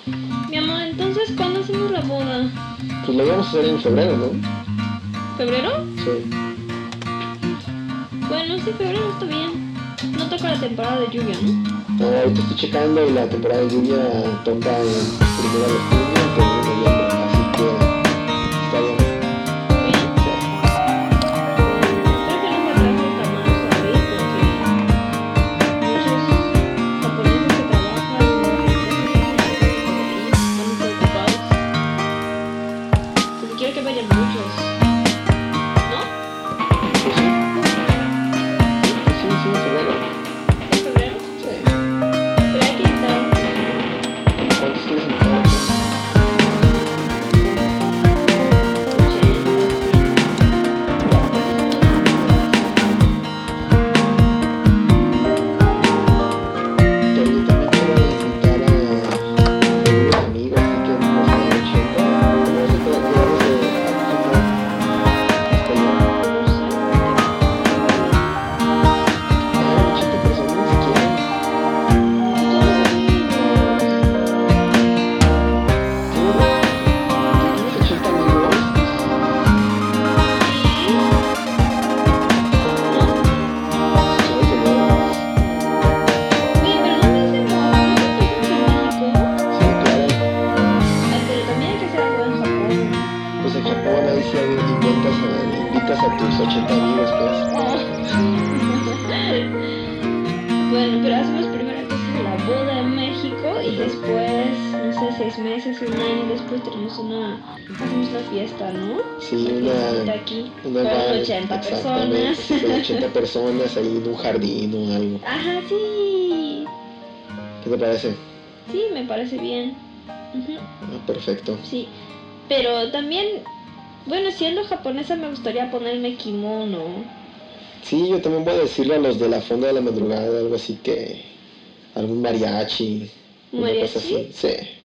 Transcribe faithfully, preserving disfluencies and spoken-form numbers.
Mi amor, entonces, ¿cuándo hacemos la boda? Pues la íbamos a hacer en febrero, ¿no? ¿Febrero? Sí. Bueno, sí, febrero está bien. No toca la temporada de lluvia, ¿no? Ah, ahorita estoy checando y la temporada de lluvia toca en primero de junio, primero de noviembre, así que está bien. ¿Bien? Sí. Espero que no se atrase hasta marzo, abril, porque muchos japoneses que trabajan en las empresas hacen eso y están preocupados. Porque quiero que vayan muchos, ¿no? Pues sí. Pues sí, sí, en febrero. ¿En febrero? Sí. Pero hay que estar. ¿Cuántos quieres invitar? Pero yo también quiero invitar a algunos amigos, así que no sé, ochenta. ¿Cómo se puede quedar de ochenta? Hasta allá. No sé, Ah, ochenta personas si quieren. todos amigos. ¿Tienes ochenta amigos? Sí. ¿No? Pues chévere, ¿no? Oye, pero ¿dónde hacemos? ¿No hacemos en México? Sí, claro. Ay, pero también hay que hacer algo en Japón. Pues en Japón ahí sí inventas a, invitas a tus ochenta amigos, pues. Bueno, pero hacemos primero entonces la boda en México y Ajá. después, no sé, seis meses, un año después tenemos una, hacemos una fiesta, ¿no? Sí, Una una, fiestita aquí una con van, ochenta exactamente, personas. con ochenta personas ahí en un jardín o algo. Ajá, sí. ¿Qué te parece? Sí, me parece bien. Ujú, Ah, perfecto. sí. Pero también, bueno, siendo japonesa me gustaría ponerme kimono. Sí, yo también voy a decirle a los de la Fonda de la Madrugada, algo así que algún mariachi, una cosa ¿Mariachi? así. Sí.